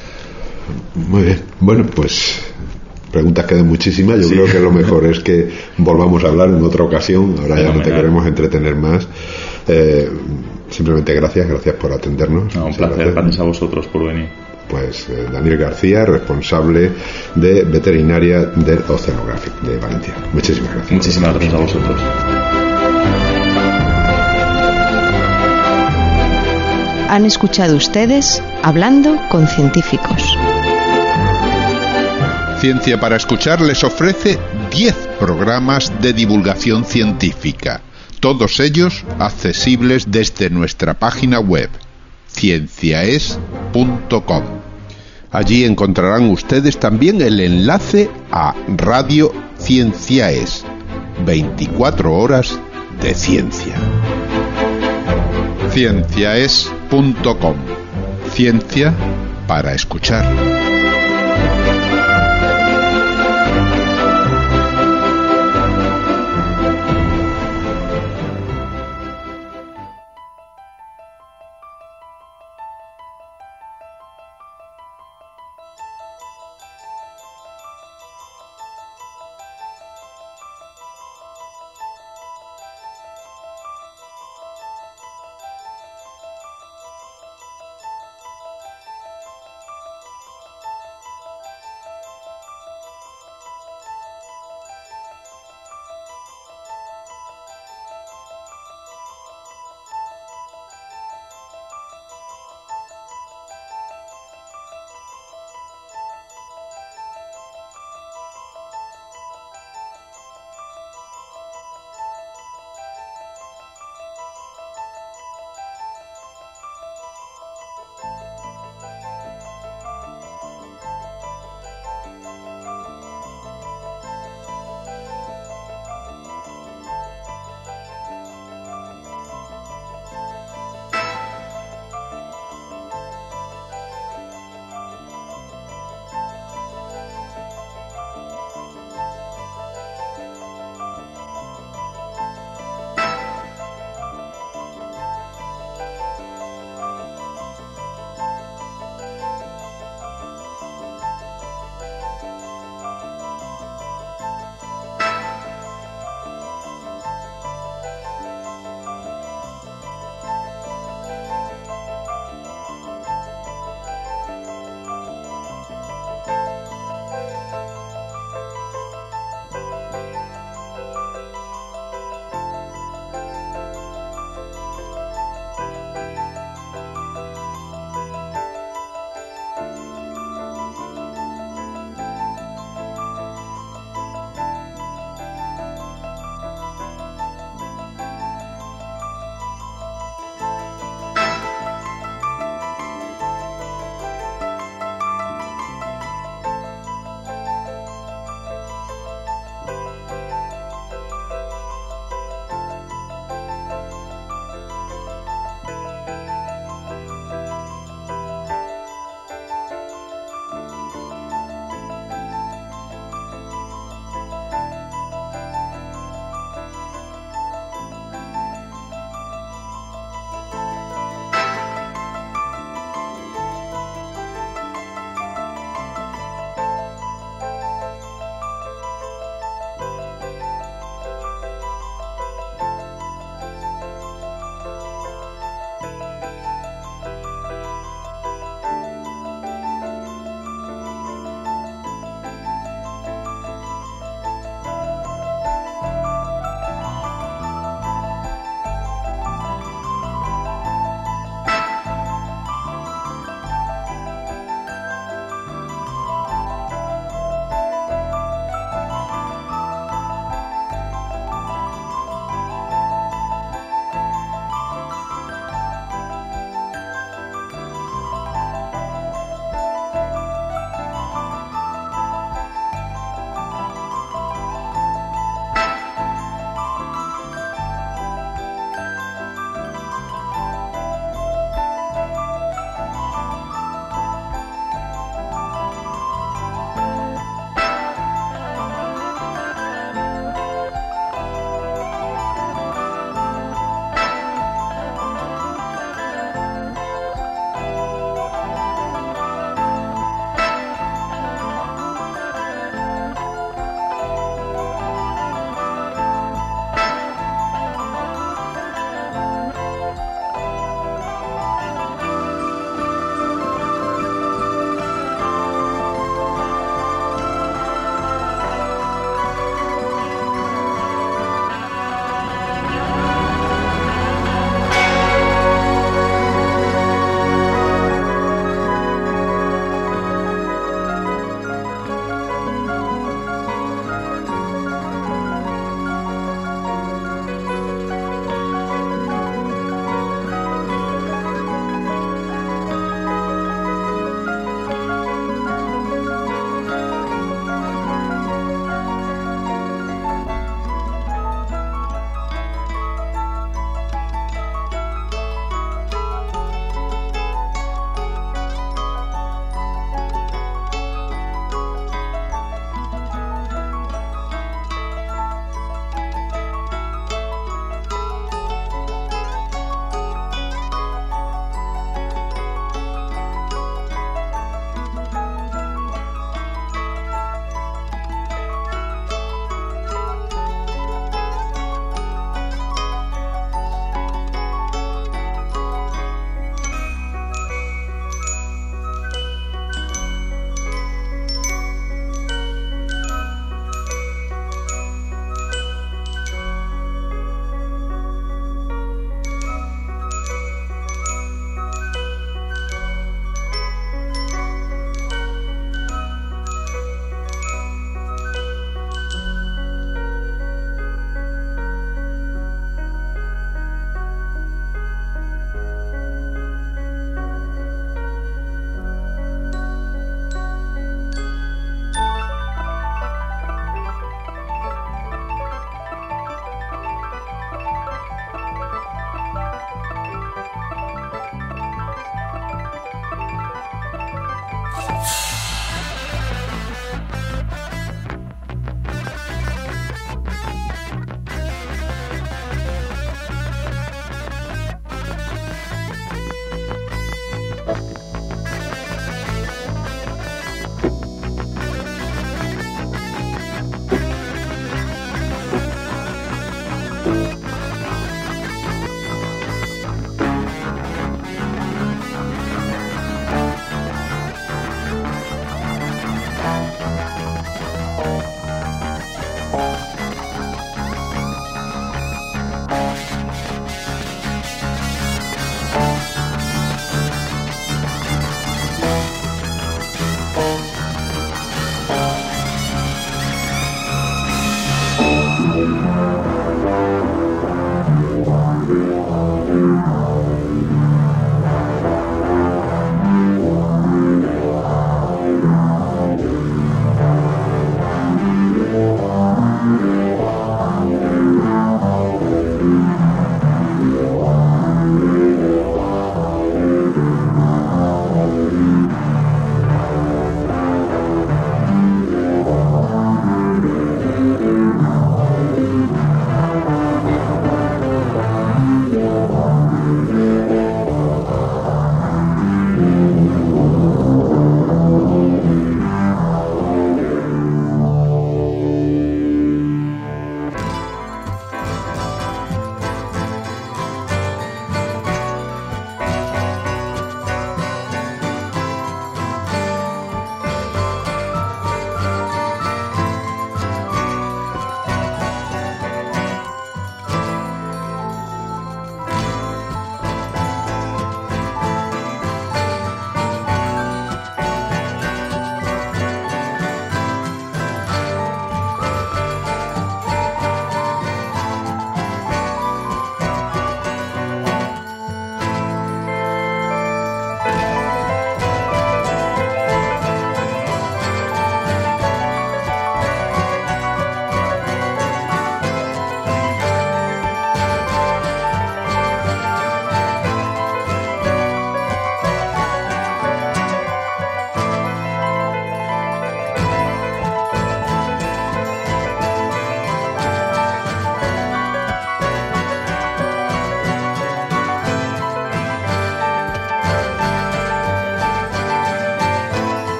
¿no? Muy bien, bueno, pues preguntas quedan muchísimas. Yo sí. creo que lo mejor es que volvamos a hablar en otra ocasión. Ahora Fenomenal. Ya no te queremos entretener más. Eh, simplemente gracias, gracias por atendernos. No, un placer, gracias. gracias a vosotros por venir. Pues eh, Daniel García, responsable de veterinaria del Oceanographic de Valencia. Muchísimas gracias. Muchísimas gracias a vosotros. Han escuchado ustedes Hablando con Científicos. Ciencia para Escuchar les ofrece diez programas de divulgación científica, todos ellos accesibles desde nuestra página web, cienciaes punto com. Allí encontrarán ustedes también el enlace a Radio Cienciaes, veinticuatro horas de ciencia. cienciaes punto com. Ciencia para escuchar.